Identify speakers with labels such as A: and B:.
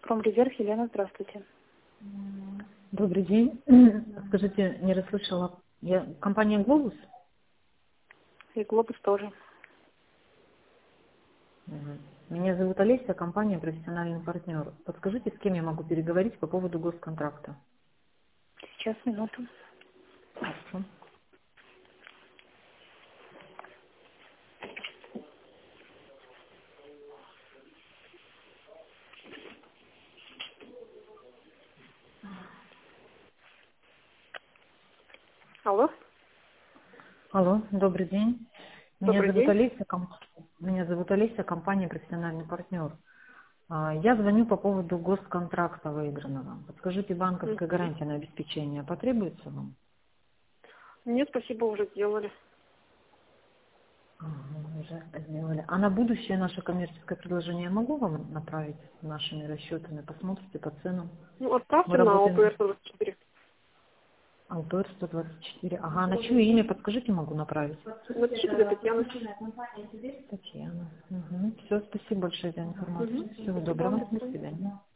A: Промрезерв, Елена, здравствуйте.
B: Добрый день. Скажите, не расслышала. Компания «Глобус»?
A: И Глобус тоже.
B: Мгм. Меня зовут Олеся, компания «Профессиональный партнер». Подскажите, с кем я могу переговорить по поводу госконтракта?
A: Сейчас, минуту.
B: Хорошо.
A: Алло,
B: Алло, добрый день.
A: добрый день.
B: Меня зовут Олеся, компания «Профессиональный партнер». Я звоню по поводу госконтракта выигранного. Подскажите, банковская
A: Мгм.
B: гарантия на обеспечение потребуется вам?
A: Нет, спасибо, уже сделали.
B: Ага, уже сделали. А на будущее наше коммерческое предложение я могу вам направить с нашими расчетами? Посмотрите по ценам.
A: Ну,
B: Мы
A: отправьте на
B: работаем
A: ОПР 24.
B: Алтор 124. Ага, на чье имя, подскажите, могу направить?
A: Напишите для Татьяны.
B: Татьяна. Все, спасибо большое за
A: Угу.
B: информацию. Всего
A: Спасибо вам,
B: доброго.
A: до
B: До
A: свидания.
B: свидания.